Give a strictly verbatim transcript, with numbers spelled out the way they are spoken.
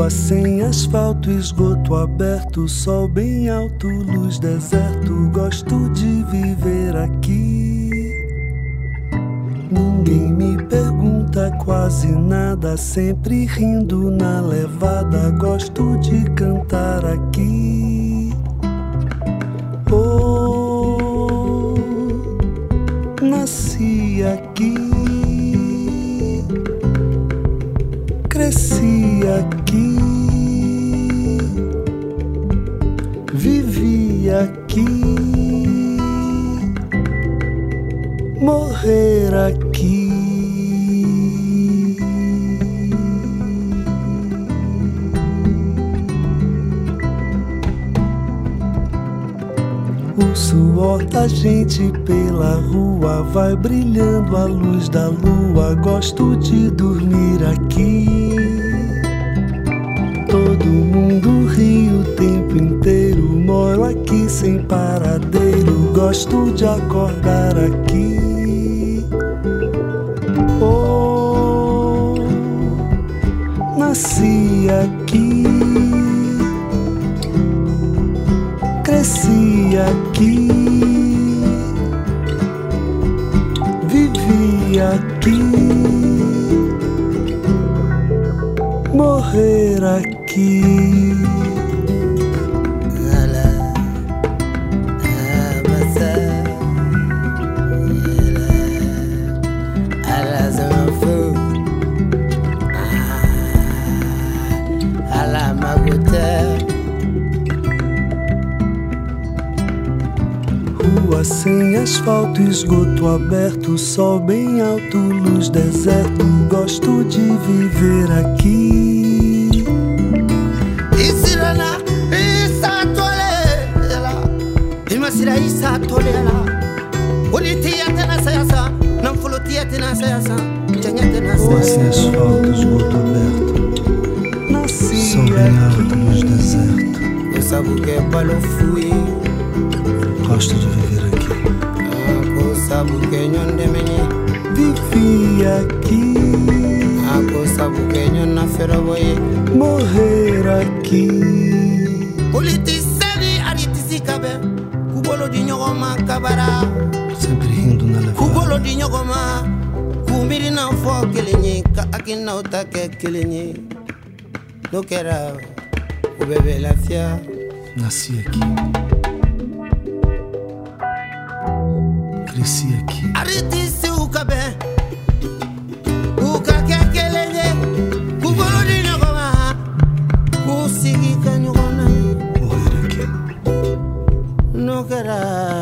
Rua sem asfalto, esgoto aberto, sol bem alto, luz deserto. Gosto de viver aqui. Ninguém me pergunta quase nada, sempre rindo na levada. Gosto de cantar aqui. Oh, nasci aqui, cresci aqui, vivi aqui, morrer aqui. O suor da gente pela rua vai brilhando a luz da lua. Gosto de dormir aqui. Todo mundo ri o tempo inteiro. Moro aqui sem paradeiro. Gosto de acordar aqui. Oh, nasci aqui, cresci aqui, vivi aqui, morrer aqui. Rua sem asfalto, esgoto aberto, sol bem alto, luz deserto. Gosto de viver aqui. Isirana, isa tole ela, imasira isa tole ela. Olitia tena sayasa, não folotia tena sayasa, tinha tena sayasa. Rua sem asfalto, esgoto aberto, nasci sol bem alto, luz deserto. Eu sabo que balo fui. Gosto de viver aqui. Aku sabu kenyon demeni. Vivi aqui. Aku sabu kenyon na feroboye. Morrer aqui. Politiceni aritisi kabe. Kubolo di nyogoma kabara. Sempre rindo na levada. Kubolo di nyogoma. Kumiri na fo kelenye. Ka akina utake kelenye. No quera. O bebê la fia. Nasci aqui. Cresci aqui. Aritisi ukabe. Ukake kelenye. Kubolo di nyogoma. Kusigi kanyogona. Morrer aqui. No quera.